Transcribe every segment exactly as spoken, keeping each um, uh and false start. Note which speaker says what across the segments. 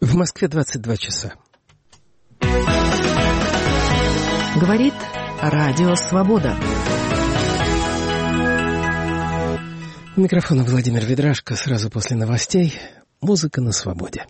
Speaker 1: В Москве двадцать два часа.
Speaker 2: Говорит Радио Свобода.
Speaker 1: У микрофона Владимир Ведрашко. Сразу после новостей музыка на свободе.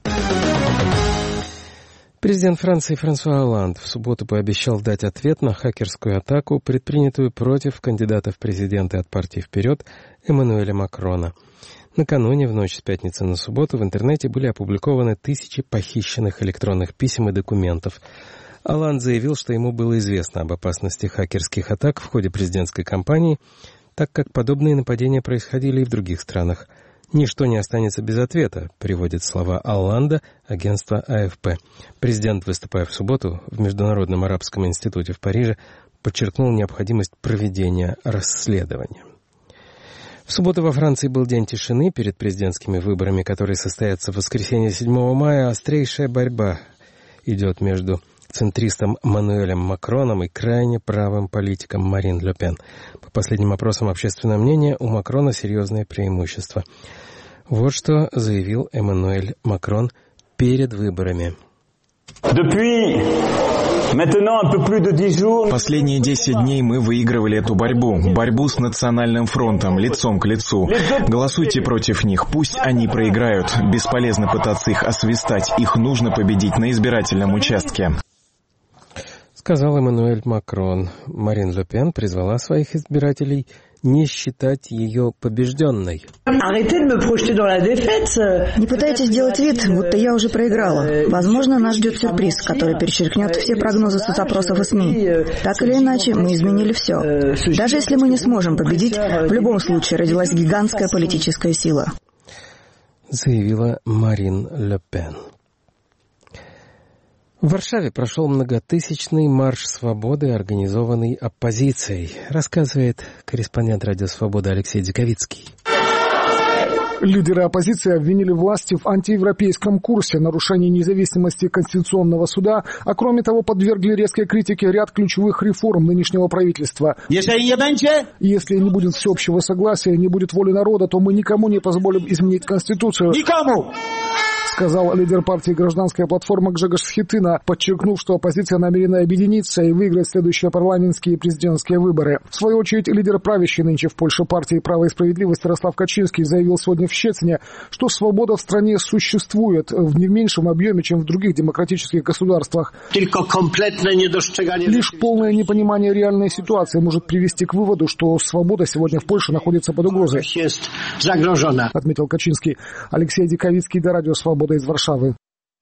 Speaker 1: Президент Франции Франсуа Олланд в субботу пообещал дать ответ на хакерскую атаку, предпринятую против кандидата в президенты от партии «Вперед» Эммануэля Макрона. Накануне, в ночь с пятницы на субботу, в интернете были опубликованы тысячи похищенных электронных писем и документов. Олланд заявил, что ему было известно об опасности хакерских атак в ходе президентской кампании, так как подобные нападения происходили и в других странах. «Ничто не останется без ответа», приводит слова Олланда агентство А Эф Пэ. Президент, выступая в субботу в Международном арабском институте в Париже, подчеркнул необходимость проведения расследования. В субботу во Франции был день тишины перед президентскими выборами, которые состоятся в воскресенье седьмого мая. Острейшая борьба идет между центристом Мануэлем Макроном и крайне правым политиком Марин Ле Пен. По последним опросам общественного мнения, у Макрона серьезное преимущество. Вот что заявил Эммануэль Макрон перед выборами.
Speaker 3: Последние десять дней мы выигрывали эту борьбу. Борьбу с Национальным фронтом, лицом к лицу. Голосуйте против них, пусть они проиграют. Бесполезно пытаться их освистать. Их нужно победить на избирательном участке.
Speaker 1: Сказал Эммануэль Макрон. Марин Ле Пен призвала своих избирателей не считать ее побежденной.
Speaker 4: Не пытайтесь делать вид, будто я уже проиграла. Возможно, нас ждет сюрприз, который перечеркнет все прогнозы соцопросов и СМИ. Так или иначе, мы изменили все. Даже если мы не сможем победить, в любом случае родилась гигантская политическая сила.
Speaker 1: Заявила Марин Ле Пен. В Варшаве прошел многотысячный марш свободы, организованный оппозицией, рассказывает корреспондент Радио Свобода Алексей Диковицкий.
Speaker 5: Лидеры оппозиции обвинили власти в антиевропейском курсе, нарушении независимости Конституционного суда, а кроме того подвергли резкой критике ряд ключевых реформ нынешнего правительства. Если не будет всеобщего согласия, не будет воли народа, то мы никому не позволим изменить Конституцию. Никому! Сказал лидер партии «Гражданская платформа» Гжегош Схитына, подчеркнув, что оппозиция намерена объединиться и выиграть следующие парламентские и президентские выборы. В свою очередь, лидер правящей нынче в Польше партии «Право и справедливость» Ярослав Качинский заявил сегодня в Щецине, что свобода в стране существует в не меньшем объеме, чем в других демократических государствах. Лишь полное непонимание реальной ситуации может привести к выводу, что свобода сегодня в Польше находится под угрозой. Отметил Качинский. Алексей Диковицкий, до Радио Свобода из Варшавы.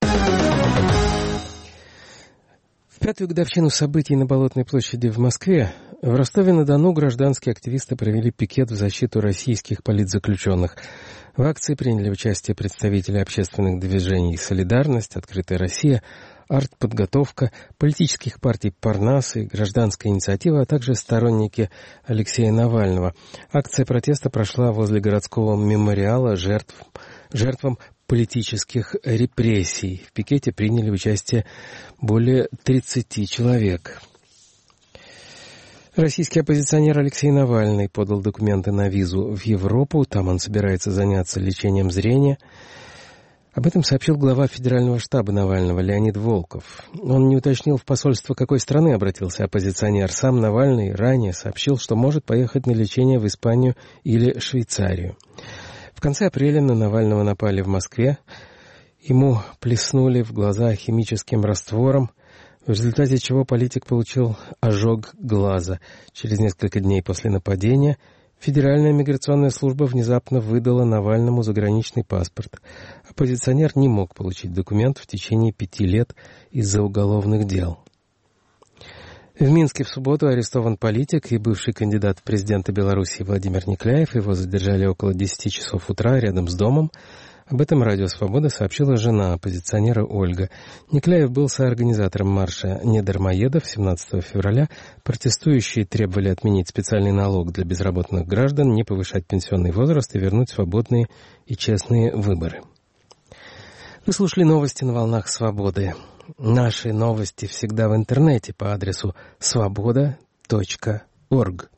Speaker 1: В пятую годовщину событий на Болотной площади в Москве в Ростове-на-Дону гражданские активисты провели пикет в защиту российских политзаключенных. В акции приняли участие представители общественных движений «Солидарность», «Открытая Россия», артподготовка, политических партий «Парнас» и «Гражданская инициатива», а также сторонники Алексея Навального. Акция протеста прошла возле городского мемориала жертв, жертвам политических репрессий. В пикете приняли участие более тридцати человек. Российский оппозиционер Алексей Навальный подал документы на визу в Европу. Там он собирается заняться лечением зрения. Об этом сообщил глава Федерального штаба Навального Леонид Волков. Он не уточнил, в посольство какой страны обратился оппозиционер. Сам Навальный ранее сообщил, что может поехать на лечение в Испанию или Швейцарию. В конце апреля на Навального напали в Москве. Ему плеснули в глаза химическим раствором, в результате чего политик получил ожог глаза. Через несколько дней после нападения Федеральная миграционная служба внезапно выдала Навальному заграничный паспорт. Оппозиционер не мог получить документ в течение пяти лет из-за уголовных дел. В Минске в субботу арестован политик и бывший кандидат в президенты Беларуси Владимир Никляев. Его задержали около десяти часов утра рядом с домом. Об этом Радио Свобода сообщила жена оппозиционера Ольга. Никляев был соорганизатором марша недармоедов семнадцатого февраля. Протестующие требовали отменить специальный налог для безработных граждан, не повышать пенсионный возраст и вернуть свободные и честные выборы. Вы слушали новости на волнах Свободы. Наши новости всегда в интернете по адресу свобода точка орг.